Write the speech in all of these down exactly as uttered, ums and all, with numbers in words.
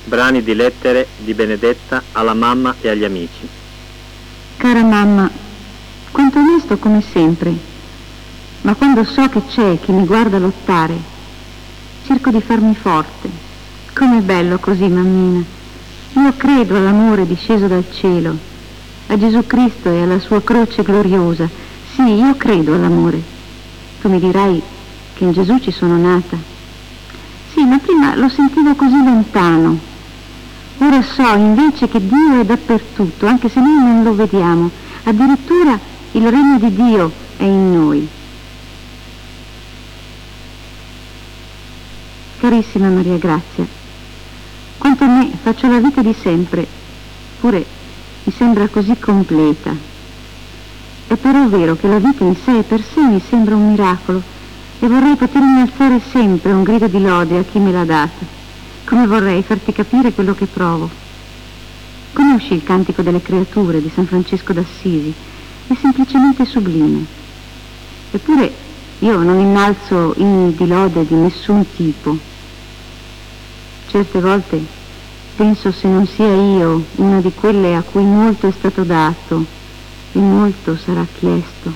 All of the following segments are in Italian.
Brani di lettere di Benedetta alla mamma e agli amici. Cara mamma, quanto onesto come sempre, ma quando so che c'è chi mi guarda lottare, cerco di farmi forte. Com'è bello così, mammina. Io credo all'amore disceso dal cielo, a Gesù Cristo e alla sua croce gloriosa. Sì, io credo all'amore. Tu mi dirai che in Gesù ci sono nata. Sì, ma prima lo sentivo così lontano. Ora so invece che Dio è dappertutto, anche se noi non lo vediamo. Addirittura il regno di Dio è in noi. Carissima Maria Grazia, quanto a me faccio la vita di sempre, pure mi sembra così completa. È però vero che la vita in sé e per sé mi sembra un miracolo e vorrei potermi alzare sempre un grido di lode a chi me l'ha data. Come vorrei farti capire quello che provo. Conosci il Cantico delle Creature di San Francesco d'Assisi? È semplicemente sublime. Eppure io non innalzo inni di lode di nessun tipo. Certe volte penso se non sia io una di quelle a cui molto è stato dato e molto sarà chiesto.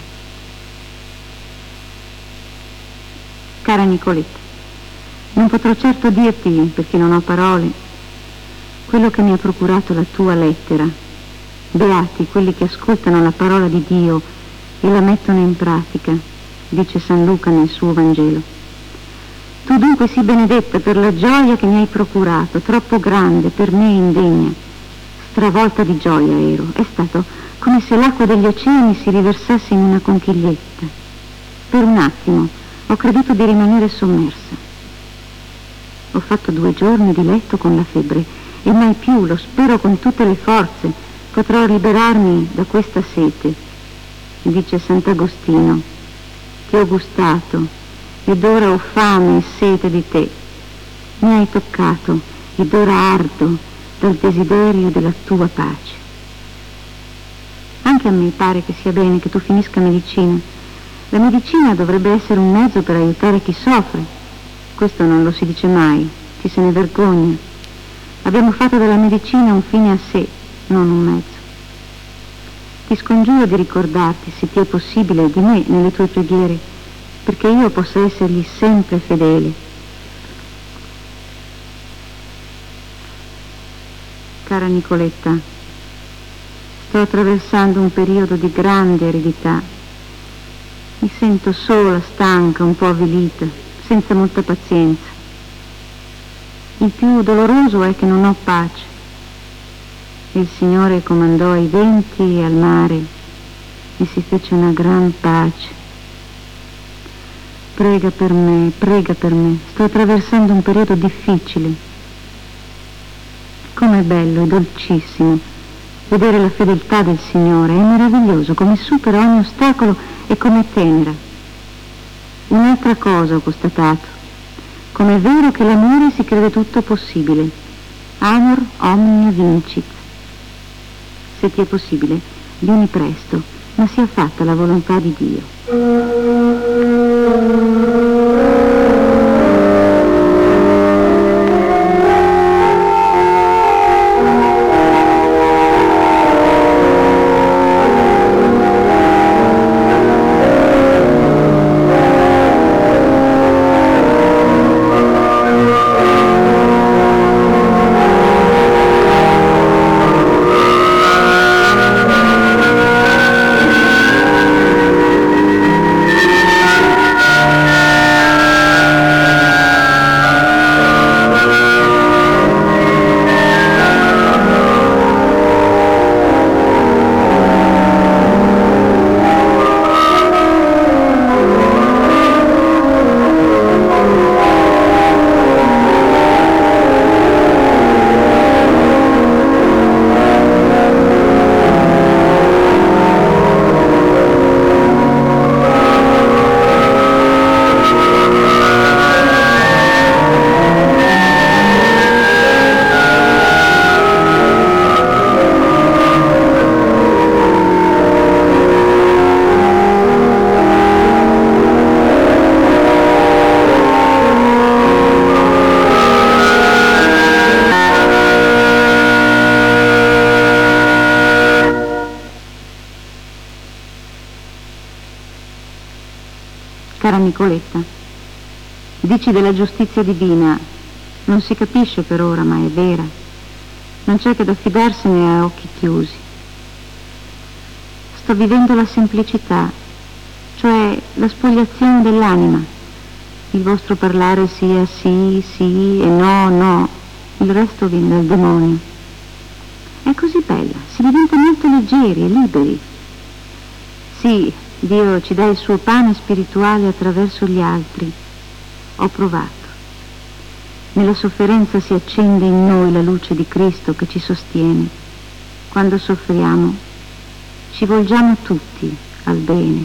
Cara Nicoletta, non potrò certo dirti, perché non ho parole, quello che mi ha procurato la tua lettera. Beati quelli che ascoltano la parola di Dio e la mettono in pratica, dice San Luca nel suo Vangelo. Tu dunque sii benedetta per la gioia che mi hai procurato, troppo grande, per me indegna. Stravolta di gioia ero, è stato come se l'acqua degli oceani si riversasse in una conchiglietta. Per un attimo ho creduto di rimanere sommersa. Ho fatto due giorni di letto con la febbre e mai più, lo spero con tutte le forze, potrò liberarmi da questa sete. Dice Sant'Agostino, ti ho gustato ed ora ho fame e sete di te. Mi hai toccato ed ora ardo dal desiderio della tua pace. Anche a me pare che sia bene che tu finisca medicina. La medicina dovrebbe essere un mezzo per aiutare chi soffre. Questo non lo si dice mai, ci se ne vergogna. Abbiamo fatto della medicina un fine a sé, non un mezzo. Ti scongiuro di ricordarti, se ti è possibile, di me nelle tue preghiere, perché io possa essergli sempre fedele. Cara Nicoletta, sto attraversando un periodo di grande eredità. Mi sento sola, stanca, un po' avvilita, senza molta pazienza. Il più doloroso è che non ho pace. Il Signore comandò ai venti e al mare e si fece una gran pace. Prega per me, prega per me. Sto attraversando un periodo difficile. Com'è bello e dolcissimo vedere la fedeltà del Signore. È meraviglioso come supera ogni ostacolo e come è tenera. Un'altra cosa ho constatato, come è vero che l'amore si crede tutto possibile. Amor omnia vincit. Se ti è possibile, vieni presto, ma sia fatta la volontà di Dio. Nicoletta, dici della giustizia divina, non si capisce per ora, ma è vera. Non c'è che da fidarsene a occhi chiusi. Sto vivendo la semplicità, cioè la spogliazione dell'anima. Il vostro parlare sia sì, sì e no, no. Il resto viene dal demonio. È così bella, si diventa molto leggeri e liberi. Sì, Dio ci dà il suo pane spirituale attraverso gli altri. Ho provato. Nella sofferenza si accende in noi la luce di Cristo che ci sostiene. Quando soffriamo, ci volgiamo tutti al bene.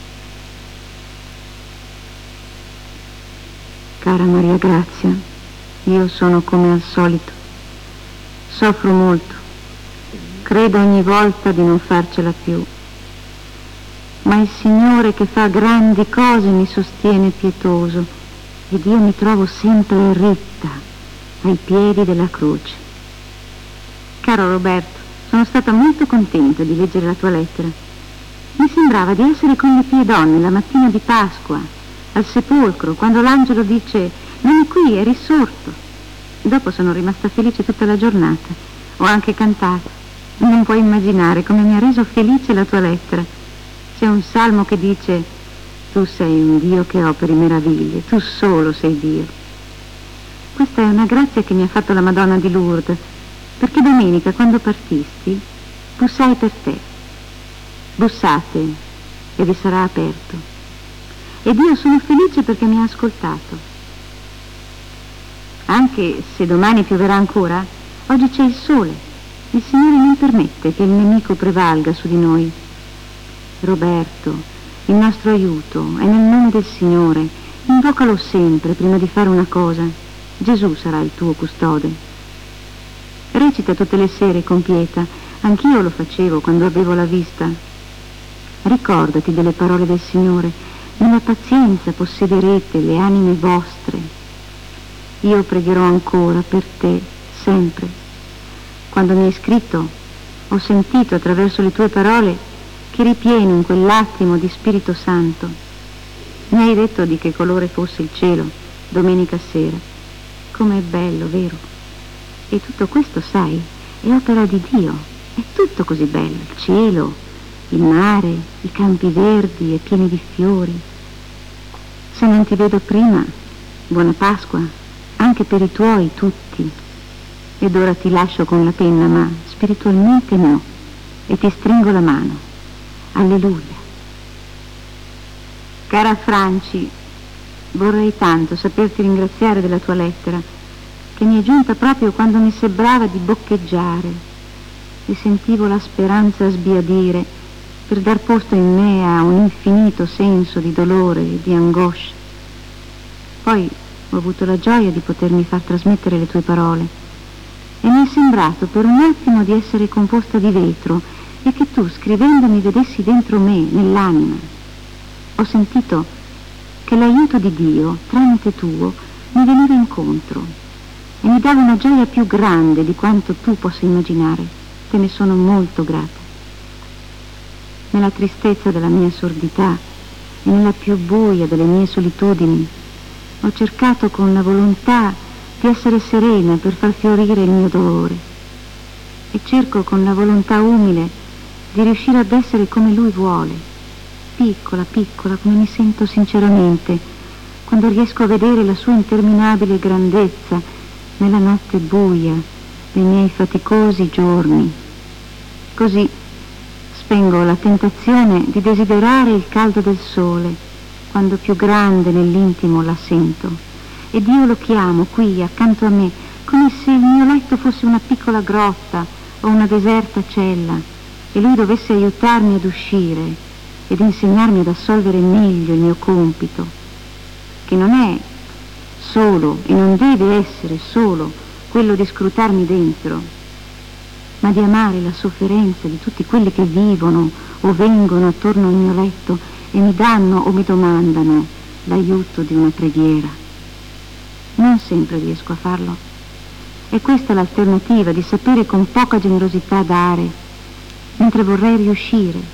Cara Maria Grazia, io sono come al solito. Soffro molto. Credo ogni volta di non farcela più. Ma il Signore che fa grandi cose mi sostiene pietoso ed io mi trovo sempre ritta ai piedi della croce. Caro Roberto, sono stata molto contenta di leggere la tua lettera. Mi sembrava di essere con le pie donne la mattina di Pasqua, al sepolcro, quando l'angelo dice «Non è qui, è risorto». Dopo sono rimasta felice tutta la giornata. Ho anche cantato. Non puoi immaginare come mi ha reso felice la tua lettera. C'è un salmo che dice «Tu sei un Dio che operi meraviglie, tu solo sei Dio». Questa è una grazia che mi ha fatto la Madonna di Lourdes, perché domenica, quando partisti, bussai per te. Bussate e vi sarà aperto. Ed io sono felice perché mi ha ascoltato. Anche se domani pioverà ancora, oggi c'è il sole. Il Signore non permette che il nemico prevalga su di noi. Roberto, il nostro aiuto è nel nome del Signore. Invocalo sempre prima di fare una cosa. Gesù sarà il tuo custode. Recita tutte le sere con pietà. Anch'io lo facevo quando avevo la vista. Ricordati delle parole del Signore. Nella pazienza possederete le anime vostre. Io pregherò ancora per te, sempre. Quando mi hai scritto, ho sentito attraverso le tue parole che ripieno in quell'attimo di Spirito Santo. Mi hai detto di che colore fosse il cielo domenica sera. Com'è bello, vero? E tutto questo, sai, è opera di Dio. È tutto così bello. Il cielo, il mare, i campi verdi e pieni di fiori. Se non ti vedo prima, buona Pasqua, anche per i tuoi tutti. Ed ora ti lascio con la penna, ma spiritualmente no, e ti stringo la mano. Alleluia. Cara Franci, vorrei tanto saperti ringraziare della tua lettera, che mi è giunta proprio quando mi sembrava di boccheggiare e sentivo la speranza sbiadire per dar posto in me a un infinito senso di dolore e di angoscia. Poi ho avuto la gioia di potermi far trasmettere le tue parole e mi è sembrato per un attimo di essere composta di vetro e che tu, scrivendomi, vedessi dentro me, nell'anima. Ho sentito che l'aiuto di Dio, tramite tuo, mi veniva incontro e mi dava una gioia più grande di quanto tu possa immaginare. Te ne sono molto grata. Nella tristezza della mia sordità e nella più buia delle mie solitudini, ho cercato con la volontà di essere serena per far fiorire il mio dolore e cerco con la volontà umile di riuscire ad essere come Lui vuole, piccola, piccola, come mi sento sinceramente, quando riesco a vedere la sua interminabile grandezza nella notte buia dei miei faticosi giorni. Così spengo la tentazione di desiderare il caldo del sole, quando più grande nell'intimo la sento, ed io lo chiamo qui accanto a me, come se il mio letto fosse una piccola grotta o una deserta cella, e lui dovesse aiutarmi ad uscire ed insegnarmi ad assolvere meglio il mio compito, che non è solo e non deve essere solo quello di scrutarmi dentro, ma di amare la sofferenza di tutti quelli che vivono o vengono attorno al mio letto e mi danno o mi domandano l'aiuto di una preghiera. Non sempre riesco a farlo. E questa è l'alternativa di sapere con poca generosità dare, mentre vorrei riuscire,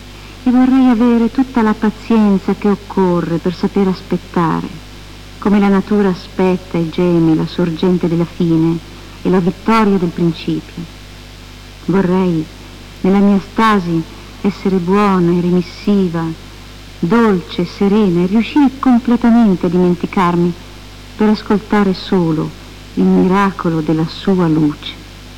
che vorrei avere tutta la pazienza che occorre per saper aspettare, come la natura aspetta e geme la sorgente della fine e la vittoria del principio. Vorrei, nella mia stasi, essere buona e remissiva, dolce e serena, e riuscire completamente a dimenticarmi per ascoltare solo il miracolo della sua luce.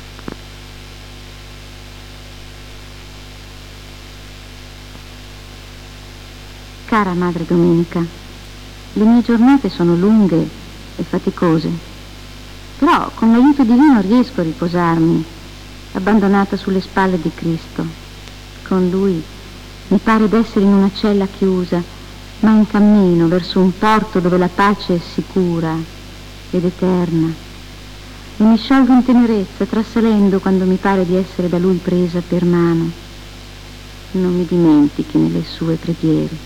Cara Madre Domenica, le mie giornate sono lunghe e faticose, però con l'aiuto divino riesco a riposarmi, abbandonata sulle spalle di Cristo. Con Lui mi pare d'essere in una cella chiusa, ma in cammino verso un porto dove la pace è sicura ed eterna. E mi sciolgo in tenerezza, trasalendo quando mi pare di essere da Lui presa per mano. Non mi dimentichi nelle sue preghiere.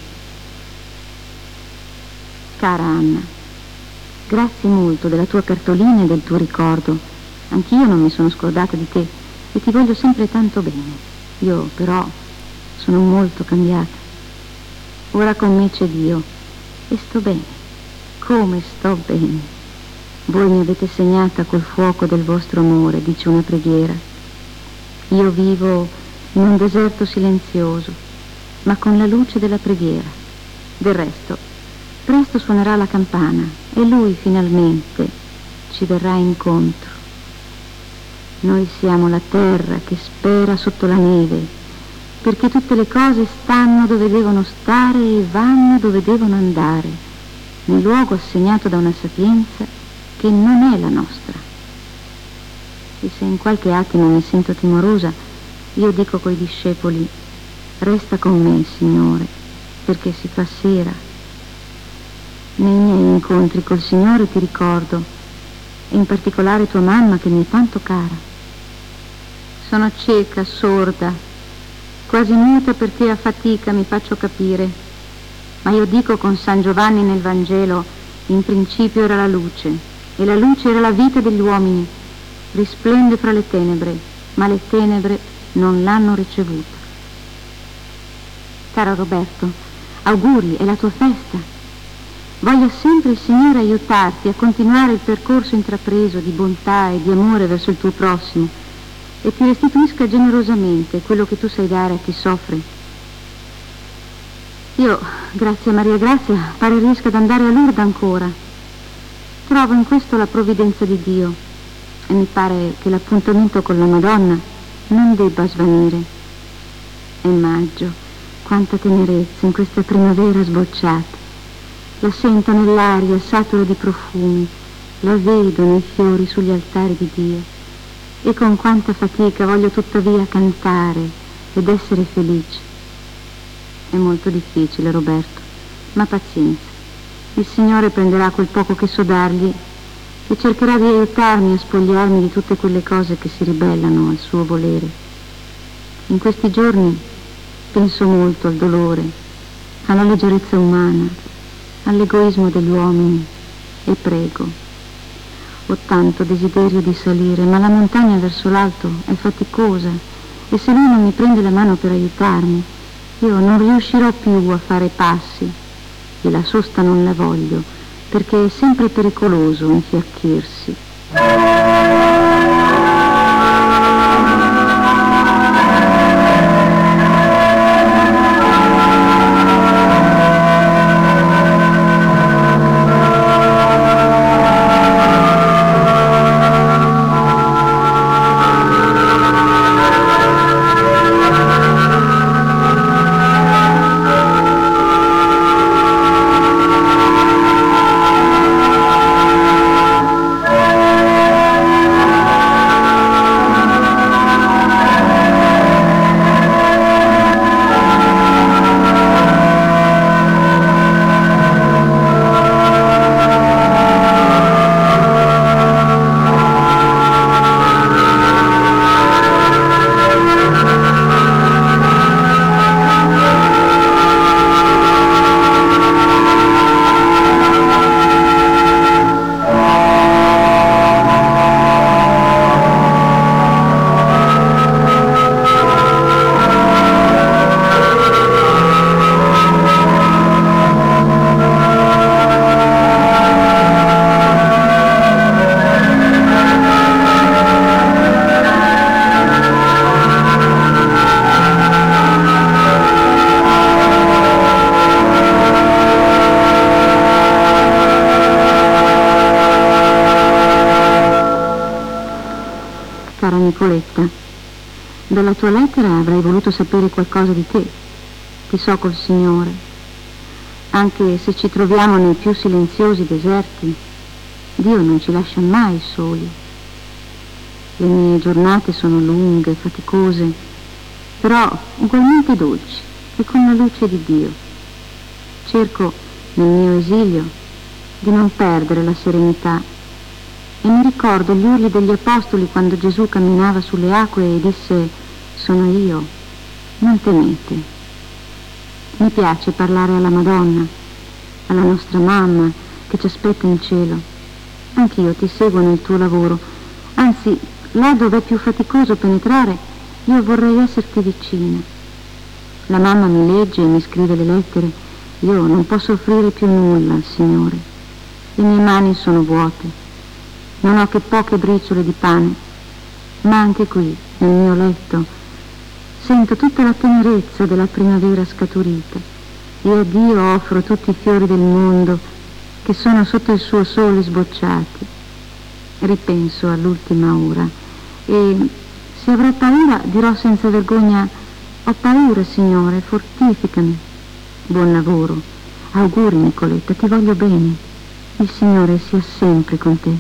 Cara Anna, grazie molto della tua cartolina e del tuo ricordo. Anch'io non mi sono scordata di te e ti voglio sempre tanto bene. Io però sono molto cambiata. Ora con me c'è Dio e sto bene, come sto bene. Voi mi avete segnata col fuoco del vostro amore, dice una preghiera. Io vivo in un deserto silenzioso, ma con la luce della preghiera. Del resto, presto suonerà la campana e Lui finalmente ci verrà incontro. Noi siamo la terra che spera sotto la neve, perché tutte le cose stanno dove devono stare e vanno dove devono andare, nel luogo assegnato da una sapienza che non è la nostra. E se in qualche attimo mi sento timorosa, io dico coi discepoli: resta con me, Signore, perché si fa sera. Nei miei incontri col Signore ti ricordo, e in particolare tua mamma che mi è tanto cara. Sono cieca, sorda, quasi muta perché a fatica mi faccio capire, ma io dico con San Giovanni nel Vangelo: in principio era la luce, e la luce era la vita degli uomini, risplende fra le tenebre, ma le tenebre non l'hanno ricevuta. Caro Roberto, auguri, è la tua festa. Voglia sempre il Signore aiutarti a continuare il percorso intrapreso di bontà e di amore verso il tuo prossimo e ti restituisca generosamente quello che tu sai dare a chi soffre. Io, grazie a Maria Grazia, pare riesca ad andare a Lourdes ancora. Trovo in questo la provvidenza di Dio e mi pare che l'appuntamento con la Madonna non debba svanire. È maggio, quanta tenerezza in questa primavera sbocciata. La sento nell'aria satura di profumi, la vedo nei fiori sugli altari di Dio e con quanta fatica voglio tuttavia cantare ed essere felice. È molto difficile, Roberto, ma pazienza. Il Signore prenderà quel poco che so dargli e cercherà di aiutarmi a spogliarmi di tutte quelle cose che si ribellano al suo volere. In questi giorni penso molto al dolore, alla leggerezza umana, all'egoismo degli uomini e prego. Ho tanto desiderio di salire, ma la montagna verso l'alto è faticosa e se lui non mi prende la mano per aiutarmi, io non riuscirò più a fare passi e la sosta non la voglio, perché è sempre pericoloso infiacchirsi. cara Nicoletta. Dalla tua lettera avrei voluto sapere qualcosa di te. Ti so col Signore. Anche se ci troviamo nei più silenziosi deserti, Dio non ci lascia mai soli. Le mie giornate sono lunghe, faticose, però ugualmente dolci e con la luce di Dio. Cerco nel mio esilio di non perdere la serenità e mi ricordo gli urli degli apostoli quando Gesù camminava sulle acque e disse: sono io, non temete. Mi piace parlare alla Madonna, alla nostra mamma che ci aspetta in cielo. Anch'io ti seguo nel tuo lavoro, anzi, là dove è più faticoso penetrare, io vorrei esserti vicina. La mamma mi legge e mi scrive le lettere, io non posso offrire più nulla al Signore. Le mie mani sono vuote, non ho che poche briciole di pane, ma anche qui, nel mio letto, sento tutta la tenerezza della primavera scaturita e a Dio offro tutti i fiori del mondo che sono sotto il suo sole sbocciati. Ripenso all'ultima ora e se avrò paura dirò senza vergogna: ho paura, Signore, fortificami. Buon lavoro. Auguri, Nicoletta, ti voglio bene. Il Signore sia sempre con te.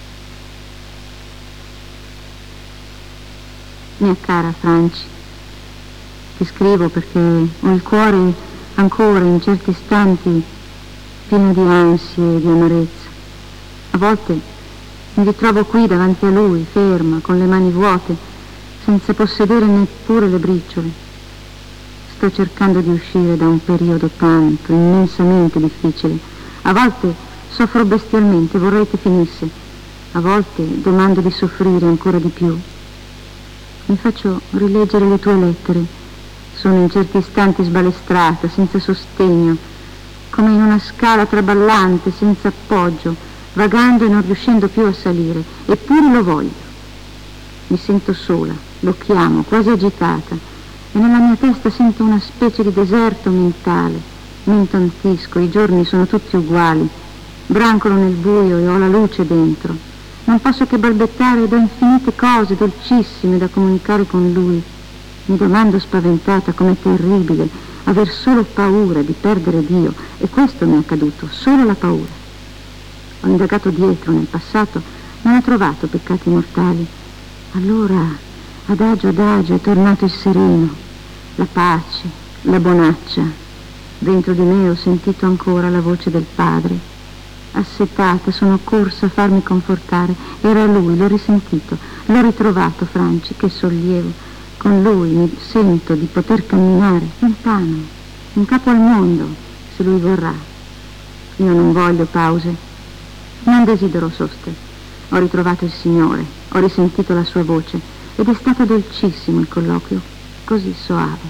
Mia cara Franci, ti scrivo perché ho il cuore ancora in certi istanti pieno di ansie e di amarezza. A volte mi ritrovo qui davanti a lui, ferma, con le mani vuote, senza possedere neppure le briciole. Sto cercando di uscire da un periodo tanto, immensamente difficile. A volte soffro bestialmente, vorrei che finisse. A volte domando di soffrire ancora di più. Mi faccio rileggere le tue lettere. Sono in certi istanti sbalestrata, senza sostegno, come in una scala traballante, senza appoggio, vagando e non riuscendo più a salire. Eppure lo voglio. Mi sento sola, lo chiamo, quasi agitata, e nella mia testa sento una specie di deserto mentale. Mi intontisco, i giorni sono tutti uguali, brancolo nel buio e ho la luce dentro. Non posso che balbettare ed ho infinite cose dolcissime da comunicare con lui. Mi domando spaventata com'è terribile aver solo paura di perdere Dio, e questo mi è accaduto, solo la paura. Ho indagato dietro, nel passato, non ho trovato peccati mortali. Allora, adagio adagio, è tornato il sereno, la pace, la bonaccia. Dentro di me ho sentito ancora la voce del Padre. Assetata, sono corsa a farmi confortare. Era lui, l'ho risentito, l'ho ritrovato, Franci, che sollievo. Con lui mi sento di poter camminare lontano, in capo al mondo, se lui vorrà. Io non voglio pause, non desidero soste. Ho ritrovato il Signore, ho risentito la sua voce ed è stato dolcissimo il colloquio, così soave.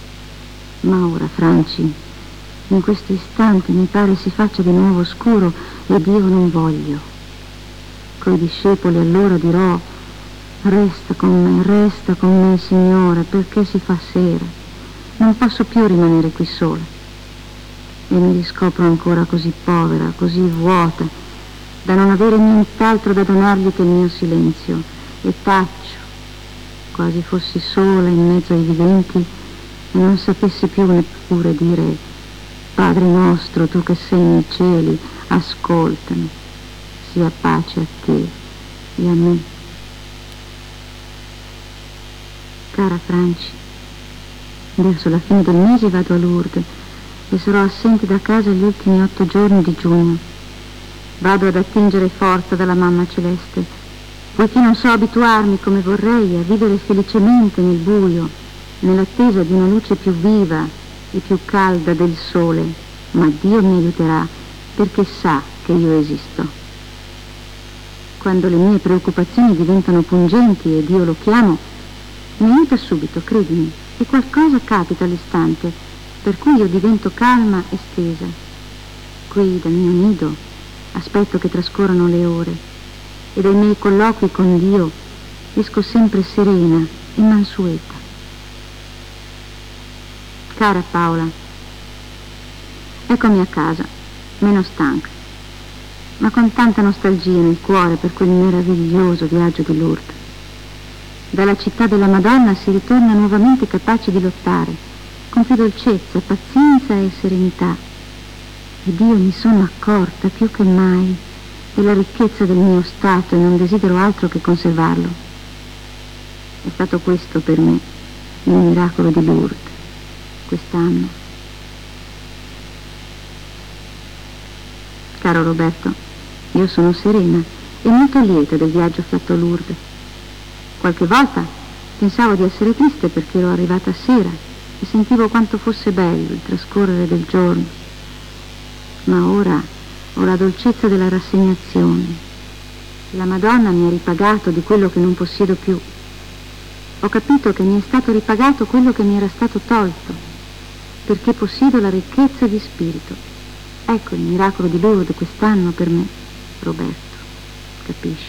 Ma ora, Franci, in questo istante mi pare si faccia di nuovo scuro ed io non voglio. Coi discepoli allora dirò: resta con me, resta con me, Signore, perché si fa sera. Non posso più rimanere qui sola. E mi riscopro ancora così povera, così vuota, da non avere nient'altro da donargli che il mio silenzio. E taccio, quasi fossi sola in mezzo ai viventi e non sapessi più neppure dire: Padre nostro, tu che sei nei cieli, ascoltami. Sia pace a te e a me. Cara Franci, verso la fine del mese vado a Lourdes e sarò assente da casa gli ultimi otto giorni di giugno. Vado ad attingere forza dalla Mamma Celeste, poiché non so abituarmi come vorrei a vivere felicemente nel buio, nell'attesa di una luce più viva e più calda del sole, ma Dio mi aiuterà perché sa che io esisto. Quando le mie preoccupazioni diventano pungenti ed io lo chiamo, mi aiuta subito, credimi, e qualcosa capita all'istante, per cui io divento calma e stesa. Qui, dal mio nido, aspetto che trascorrano le ore, e dai miei colloqui con Dio esco sempre serena e mansueta. Cara Paola, eccomi a casa, meno stanca, ma con tanta nostalgia nel cuore per quel meraviglioso viaggio di Lourdes. Dalla città della Madonna si ritorna nuovamente capaci di lottare, con più dolcezza, pazienza e serenità. Ed io mi sono accorta più che mai della ricchezza del mio stato e non desidero altro che conservarlo. È stato questo per me il miracolo di Lourdes quest'anno. Caro Roberto, io sono serena e molto lieta del viaggio fatto a Lourdes. Qualche volta pensavo di essere triste perché ero arrivata a sera e sentivo quanto fosse bello il trascorrere del giorno. Ma ora ho la dolcezza della rassegnazione. La Madonna mi ha ripagato di quello che non possiedo più. Ho capito che mi è stato ripagato quello che mi era stato tolto, perché possiedo la ricchezza di spirito. Ecco il miracolo di Lourdes quest'anno per me, Roberto, capisci?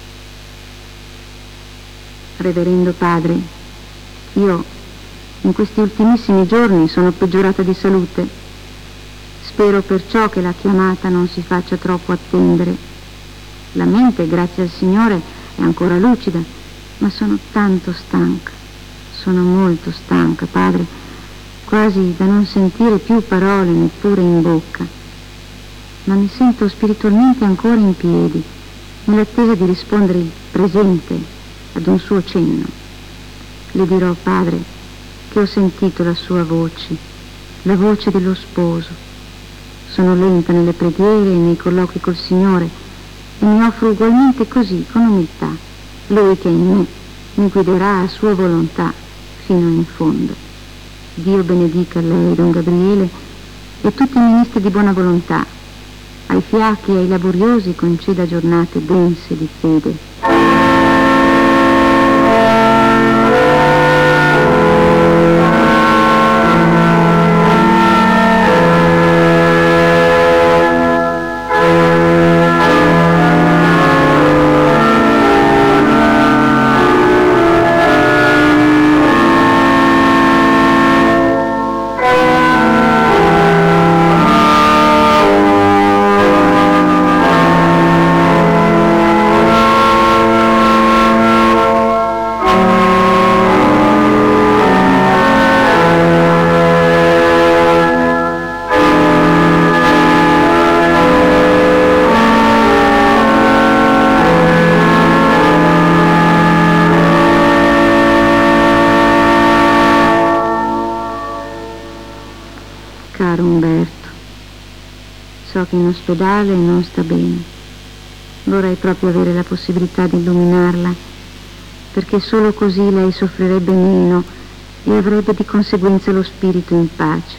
Reverendo Padre, io in questi ultimissimi giorni sono peggiorata di salute. Spero perciò che la chiamata non si faccia troppo attendere. La mente, grazie al Signore, è ancora lucida, ma sono tanto stanca, sono molto stanca, Padre, quasi da non sentire più parole neppure in bocca. Ma mi sento spiritualmente ancora in piedi, nell'attesa di rispondere il presente ad un suo cenno. Le dirò, Padre, che ho sentito la sua voce, la voce dello sposo. Sono lenta nelle preghiere e nei colloqui col Signore e mi offro ugualmente così, con umiltà. Lui che in me mi guiderà a sua volontà fino in fondo. Dio benedica lei, Don Gabriele, e tutti i ministri di buona volontà. Ai fiacchi e ai laboriosi conceda giornate dense di fede. Caro Umberto, so che in ospedale non sta bene. Vorrei proprio avere la possibilità di illuminarla, perché solo così lei soffrirebbe meno e avrebbe di conseguenza lo spirito in pace.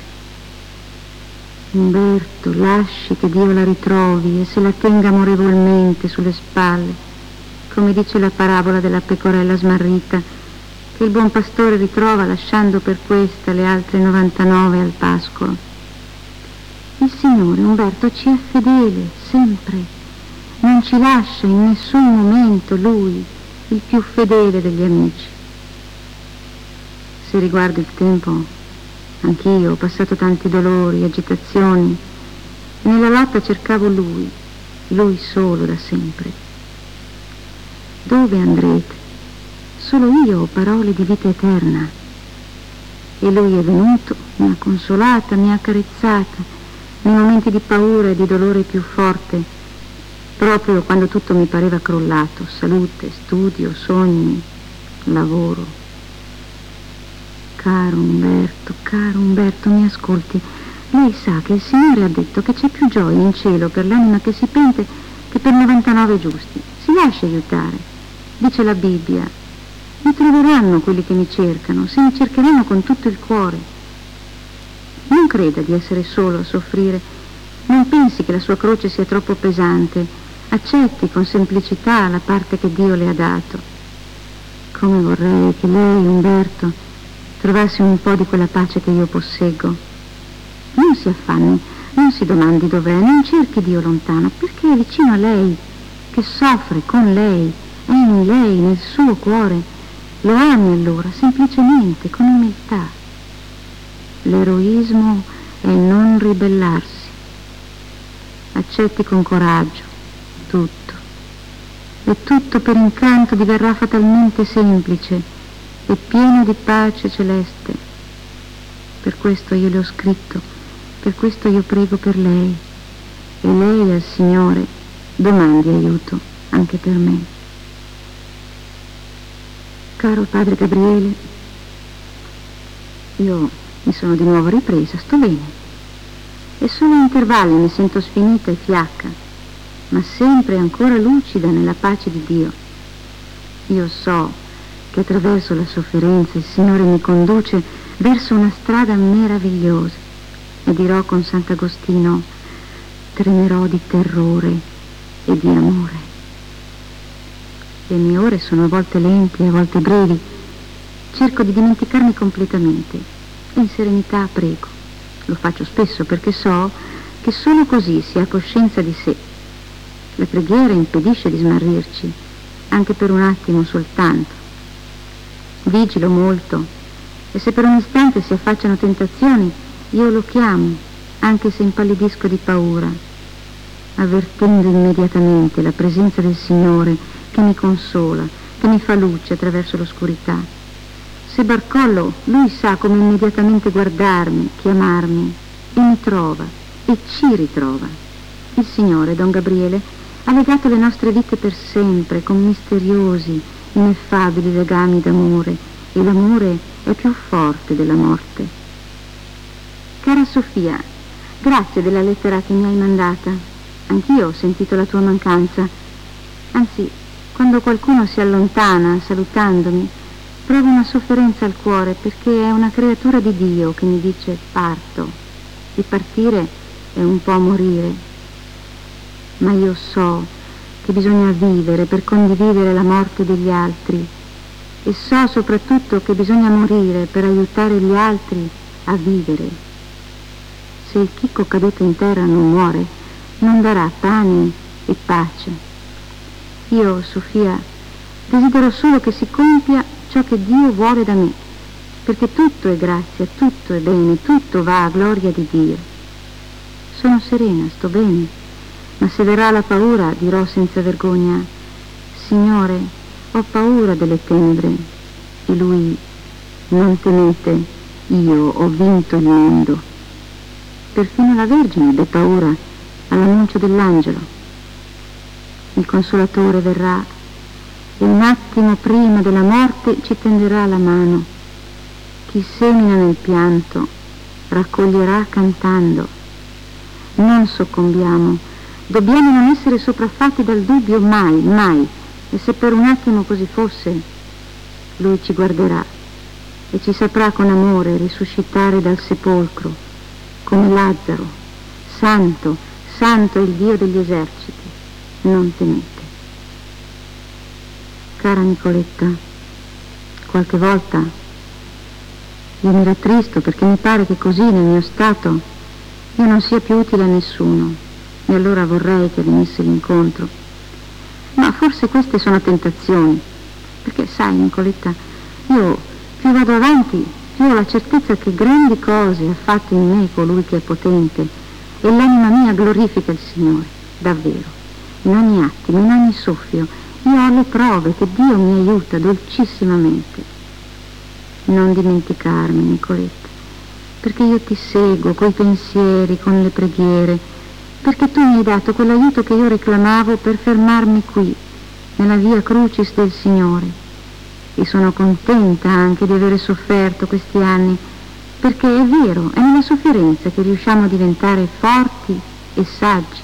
Umberto, lasci che Dio la ritrovi e se la tenga amorevolmente sulle spalle, come dice la parabola della pecorella smarrita, che il buon pastore ritrova lasciando per questa le altre novantanove al pascolo. Il Signore, Umberto, ci è fedele, sempre. Non ci lascia in nessun momento Lui, il più fedele degli amici. Se riguarda il tempo, anch'io ho passato tanti dolori, agitazioni, e nella lotta cercavo Lui, Lui solo da sempre. Dove andrete? Solo io ho parole di vita eterna. E Lui è venuto, mi ha consolata, mi ha accarezzata, nei momenti di paura e di dolore più forte, proprio quando tutto mi pareva crollato, salute, studio, sogni, lavoro. Caro Umberto, caro Umberto, mi ascolti. Lei sa che il Signore ha detto che c'è più gioia in cielo per l'anima che si pente che per novantanove giusti. Si lascia aiutare. Dice la Bibbia, mi troveranno quelli che mi cercano, se mi cercheranno con tutto il cuore. Non creda di essere solo a soffrire, non pensi che la sua croce sia troppo pesante, accetti con semplicità la parte che Dio le ha dato. Come vorrei che lei, Umberto, trovasse un po' di quella pace che io posseggo. Non si affanni, non si domandi dov'è, non cerchi Dio lontano, perché è vicino a lei, che soffre con lei, è in lei, nel suo cuore. Lo ami allora, semplicemente, con umiltà. L'eroismo è non ribellarsi. Accetti con coraggio tutto. e tutto per incanto diverrà fatalmente semplice e pieno di pace celeste. Per questo io le ho scritto, per questo io prego per lei, e lei al Signore domandi aiuto anche per me. Caro padre Gabriele, io mi sono di nuovo ripresa, sto bene, e solo a intervalli mi sento sfinita e fiacca, ma sempre ancora lucida nella pace di Dio. Io so che attraverso la sofferenza il Signore mi conduce verso una strada meravigliosa, e dirò con Sant'Agostino: tremerò di terrore e di amore. Le mie ore sono a volte lente e a volte brevi. Cerco di dimenticarmi completamente e in serenità prego. Lo faccio spesso perché so che solo così si ha coscienza di sé. La preghiera impedisce di smarrirci, anche per un attimo soltanto. Vigilo molto, e se per un istante si affacciano tentazioni, io lo chiamo, anche se impallidisco di paura, avvertendo immediatamente la presenza del Signore che mi consola, che mi fa luce attraverso l'oscurità. Se barcollo, Lui sa come immediatamente guardarmi, chiamarmi, e mi trova, e ci ritrova. Il Signore, Don Gabriele, ha legato le nostre vite per sempre con misteriosi, ineffabili legami d'amore, e l'amore è più forte della morte. Cara Sofia, grazie della lettera che mi hai mandata. Anch'io ho sentito la tua mancanza. Anzi, quando qualcuno si allontana salutandomi, provo una sofferenza al cuore, perché è una creatura di Dio che mi dice parto. E partire è un po' morire. Ma io so che bisogna vivere per condividere la morte degli altri, e so soprattutto che bisogna morire per aiutare gli altri a vivere. Se il chicco caduto in terra non muore, non darà pane e pace. Io, Sofia, desidero solo che si compia ciò che Dio vuole da me, perché tutto è grazia, tutto è bene, tutto va a gloria di Dio. Sono serena, sto bene, ma se verrà la paura dirò senza vergogna: Signore, ho paura delle tenebre. E Lui: non temete, io ho vinto il mondo. Perfino la Vergine ebbe paura all'annuncio dell'angelo. Il Consolatore verrà e un attimo prima della morte ci tenderà la mano. Chi semina nel pianto raccoglierà cantando. Non soccombiamo, dobbiamo non essere sopraffatti dal dubbio mai, mai, e se per un attimo così fosse, Lui ci guarderà e ci saprà con amore risuscitare dal sepolcro, come Lazzaro. Santo, santo è il Dio degli eserciti, non temete. Cara Nicoletta, qualche volta io mi rattristo perché mi pare che così, nel mio stato, io non sia più utile a nessuno, e allora vorrei che venisse l'incontro. Ma forse queste sono tentazioni, perché sai, Nicoletta, io più vado avanti, più ho la certezza che grandi cose ha fatto in me colui che è potente, e l'anima mia glorifica il Signore, davvero. In ogni attimo, in ogni soffio, io ho le prove che Dio mi aiuta dolcissimamente. Non dimenticarmi, Nicoletta, perché io ti seguo coi pensieri, con le preghiere, perché tu mi hai dato quell'aiuto che io reclamavo per fermarmi qui, nella via Crucis del Signore. E sono contenta anche di avere sofferto questi anni, perché è vero, è nella sofferenza che riusciamo a diventare forti e saggi.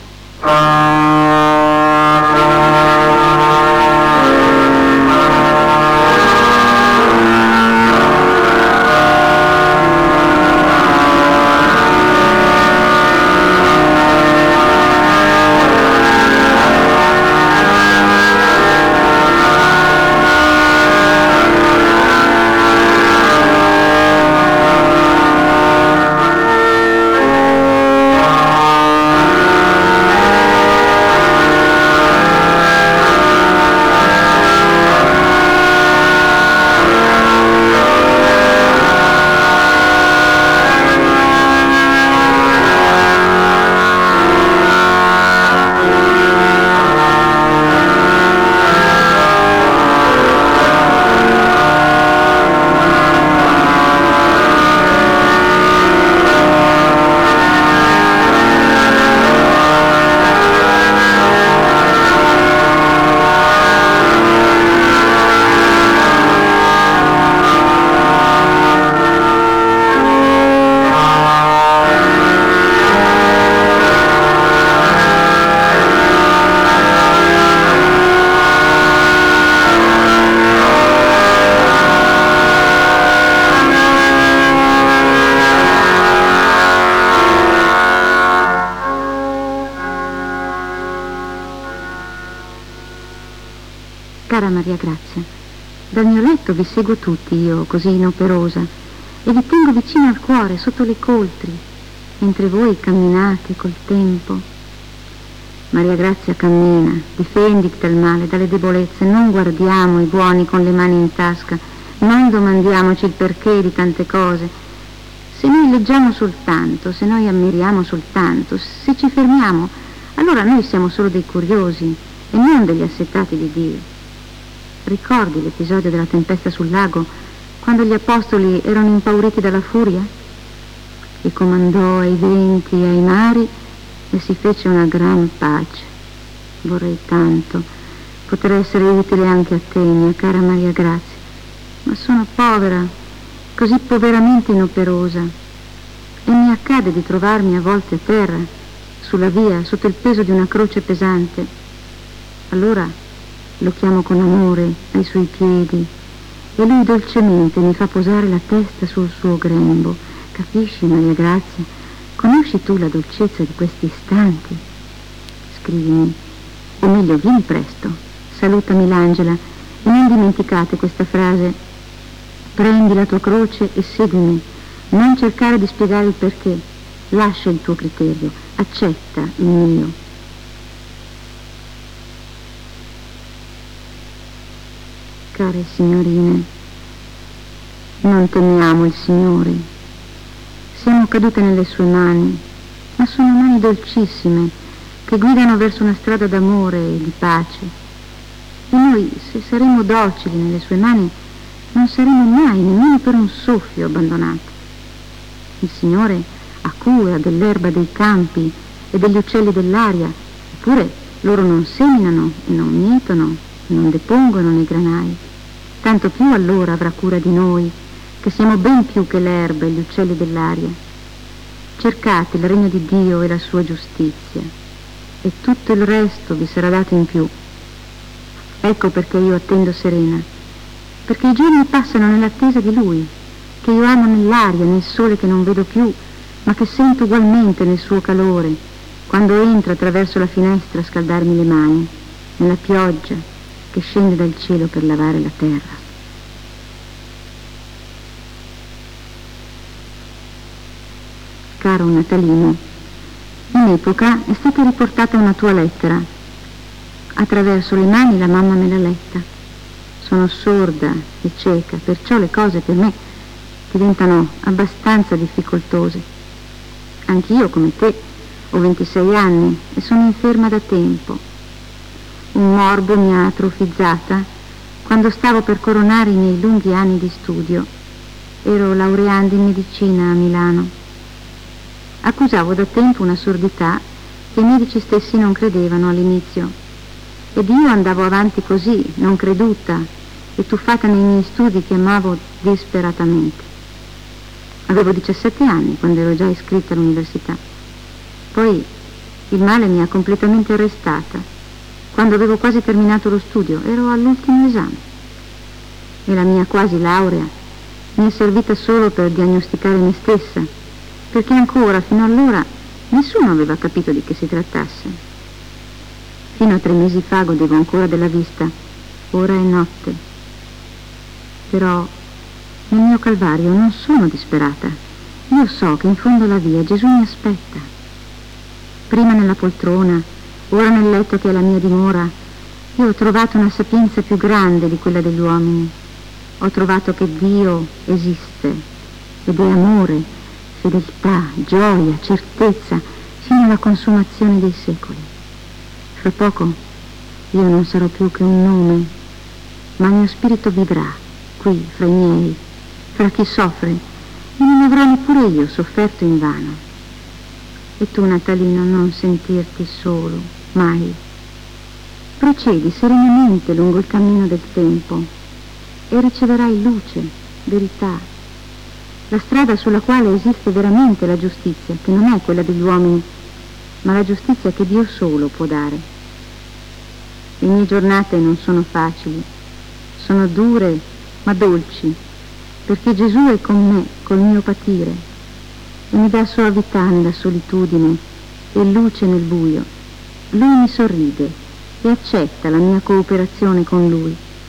Cara Maria Grazia, dal mio letto vi seguo tutti io, così inoperosa, e vi tengo vicino al cuore, sotto le coltri, mentre voi camminate col tempo. Maria Grazia, cammina, difenditi dal male, dalle debolezze, non guardiamo i buoni con le mani in tasca, non domandiamoci il perché di tante cose. Se noi leggiamo soltanto, se noi ammiriamo soltanto, se ci fermiamo, allora noi siamo solo dei curiosi e non degli assetati di Dio. Ricordi l'episodio della tempesta sul lago, quando gli apostoli erano impauriti dalla furia? E comandò ai venti e ai mari e si fece una gran pace. Vorrei tanto poter essere utile anche a te, mia cara Maria Grazia, ma sono povera, così poveramente inoperosa, e mi accade di trovarmi a volte a terra, sulla via, sotto il peso di una croce pesante. Allora lo chiamo con amore ai suoi piedi e lui dolcemente mi fa posare la testa sul suo grembo. Capisci, Maria Grazia? Conosci tu la dolcezza di questi istanti? Scrivimi, o meglio, vieni presto. Salutami l'Angela e non dimenticate questa frase: prendi la tua croce e seguimi. Non cercare di spiegare il perché, lascia il tuo criterio, accetta il mio. Care signorine, non temiamo il Signore. Siamo cadute nelle sue mani, ma sono mani dolcissime che guidano verso una strada d'amore e di pace. E noi, se saremo docili nelle sue mani, non saremo mai, nemmeno per un soffio, abbandonati. Il Signore ha cura dell'erba dei campi e degli uccelli dell'aria, eppure loro non seminano e non mietono e non depongono nei granai. Tanto più allora avrà cura di noi, che siamo ben più che l'erba e gli uccelli dell'aria. Cercate il regno di Dio e la sua giustizia, e tutto il resto vi sarà dato in più. Ecco perché io attendo serena, perché i giorni passano nell'attesa di Lui, che io amo nell'aria, nel sole che non vedo più, ma che sento ugualmente nel suo calore, quando entra attraverso la finestra a scaldarmi le mani, nella pioggia che scende dal cielo per lavare la terra. Caro Natalino, in epoca è stata riportata una tua lettera. Attraverso le mani la mamma me l'ha letta. Sono sorda e cieca, perciò le cose per me diventano abbastanza difficoltose. Anch'io, come te, ho ventisei anni e sono inferma da tempo. Un morbo mi ha atrofizzata quando stavo per coronare i miei lunghi anni di studio. Ero laureanda in medicina a Milano. Accusavo da tempo una sordità che i medici stessi non credevano all'inizio. Ed io andavo avanti così, non creduta, e tuffata nei miei studi che amavo disperatamente. Avevo diciassette anni quando ero già iscritta all'università. Poi il male mi ha completamente arrestata. Quando avevo quasi terminato lo studio, ero all'ultimo esame. E la mia quasi laurea mi è servita solo per diagnosticare me stessa, perché ancora, fino allora, nessuno aveva capito di che si trattasse. Fino a tre mesi fa godevo ancora della vista, ora è notte. Però nel mio calvario non sono disperata. Io so che in fondo alla via Gesù mi aspetta. Prima nella poltrona, ora nel letto che è la mia dimora, io ho trovato una sapienza più grande di quella degli uomini. Ho trovato che Dio esiste ed è amore, fedeltà, gioia, certezza, fino alla consumazione dei secoli. Fra poco io non sarò più che un nome, ma il mio spirito vivrà qui, fra i miei, fra chi soffre, e non avrò neppure io sofferto invano. E tu, Natalino, non sentirti solo, mai. Procedi serenamente lungo il cammino del tempo e riceverai luce, verità, la strada sulla quale esiste veramente la giustizia, che non è quella degli uomini, ma la giustizia che Dio solo può dare. Le mie giornate non sono facili, sono dure ma dolci, perché Gesù è con me, col mio patire, e mi dà soavità nella solitudine e luce nel buio. Lui mi sorride e accetta la mia cooperazione con Lui.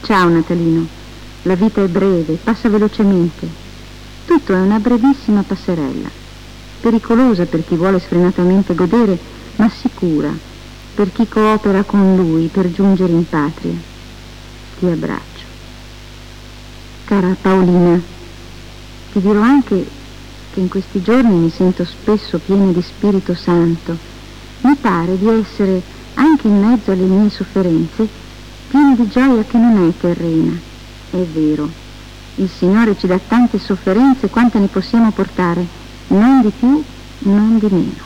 Ciao Natalino, la vita è breve, passa velocemente. Tutto è una brevissima passerella, pericolosa per chi vuole sfrenatamente godere, ma sicura per chi coopera con lui per giungere in patria. Ti abbraccio. Cara Paolina, ti dirò anche che in questi giorni mi sento spesso piena di Spirito Santo. Mi pare di essere, anche in mezzo alle mie sofferenze, piena di gioia che non è terrena. È vero, il Signore ci dà tante sofferenze quante ne possiamo portare, non di più, non di meno.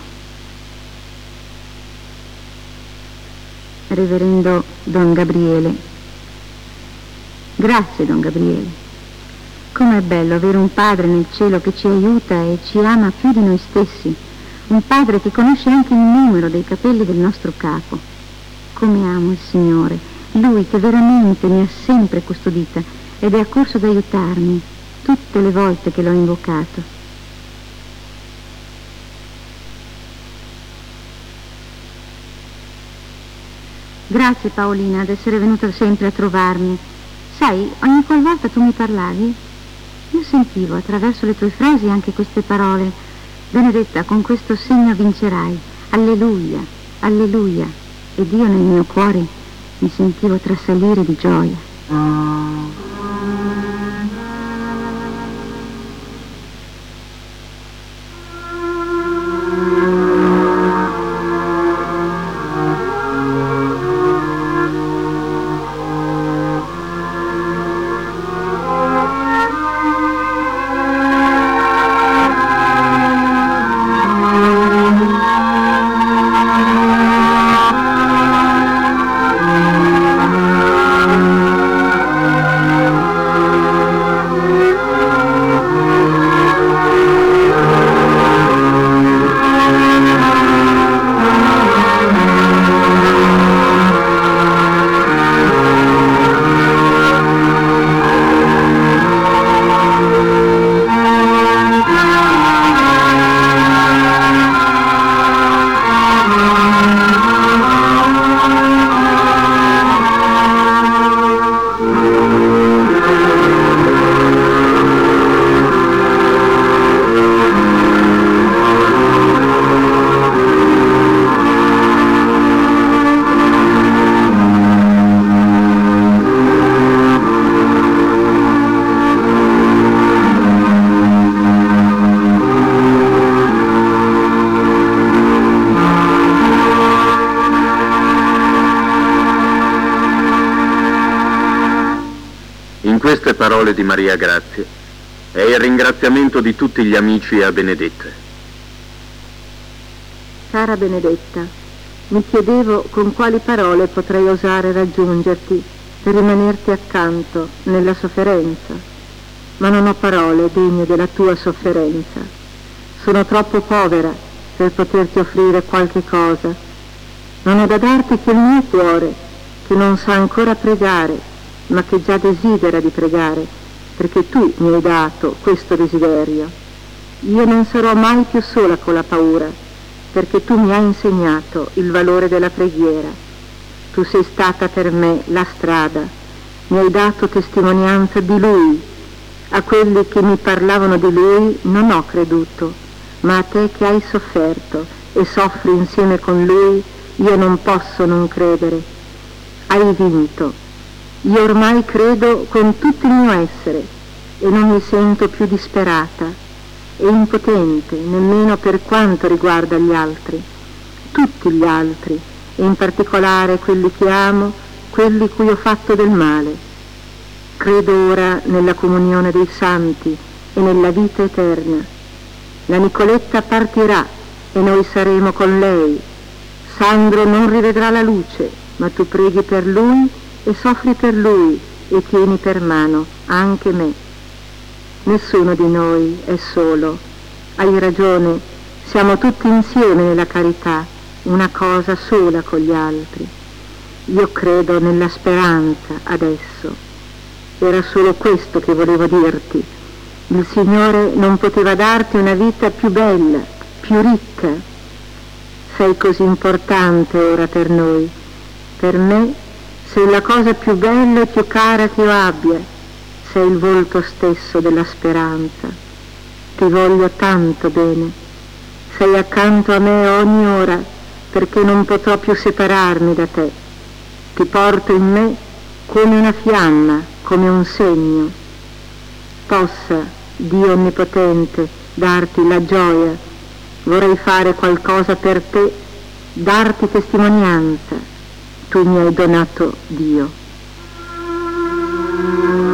Reverendo Don Gabriele. Grazie, Don Gabriele. Com'è bello avere un padre nel cielo che ci aiuta e ci ama più di noi stessi, un padre che conosce anche il numero dei capelli del nostro capo. Come amo il Signore, Lui che veramente mi ha sempre custodita ed è accorso ad aiutarmi tutte le volte che l'ho invocato. Grazie Paolina ad essere venuta sempre a trovarmi. Sai, ogni qualvolta tu mi parlavi, io sentivo attraverso le tue frasi anche queste parole: Benedetta, con questo segno vincerai, alleluia, alleluia. Ed io nel mio cuore mi sentivo trasalire di gioia. Queste parole di Maria Grazia è il ringraziamento di tutti gli amici a Benedetta. Cara Benedetta, mi chiedevo con quali parole potrei osare raggiungerti per rimanerti accanto nella sofferenza, ma non ho parole degne della tua sofferenza. Sono troppo povera per poterti offrire qualche cosa. Non ho da darti che il mio cuore, che non sa ancora pregare, ma che già desidera di pregare, perché tu mi hai dato questo desiderio. Io non sarò mai più sola con la paura, perché tu mi hai insegnato il valore della preghiera. Tu sei stata per me la strada, mi hai dato testimonianza di Lui. A quelli che mi parlavano di Lui non ho creduto, ma a te che hai sofferto e soffri insieme con Lui, io non posso non credere. Hai vinto. Io ormai credo con tutto il mio essere e non mi sento più disperata e impotente nemmeno per quanto riguarda gli altri, tutti gli altri, e in particolare quelli che amo, quelli cui ho fatto del male. Credo ora nella comunione dei santi e nella vita eterna. La Nicoletta partirà e noi saremo con lei. Sandro non rivedrà la luce, ma tu preghi per lui e soffri per lui e tieni per mano anche me. Nessuno di noi è solo. Hai ragione, siamo tutti insieme nella carità, una cosa sola con gli altri. Io credo nella speranza adesso. Era solo questo che volevo dirti. Il Signore non poteva darti una vita più bella, più ricca. Sei così importante ora per noi. Per me sei la cosa più bella e più cara che io abbia, sei il volto stesso della speranza. Ti voglio tanto bene, sei accanto a me ogni ora, perché non potrò più separarmi da te. Ti porto in me come una fiamma, come un segno. Possa Dio Onnipotente darti la gioia, vorrei fare qualcosa per te, darti testimonianza. Tu mi hai donato Dio.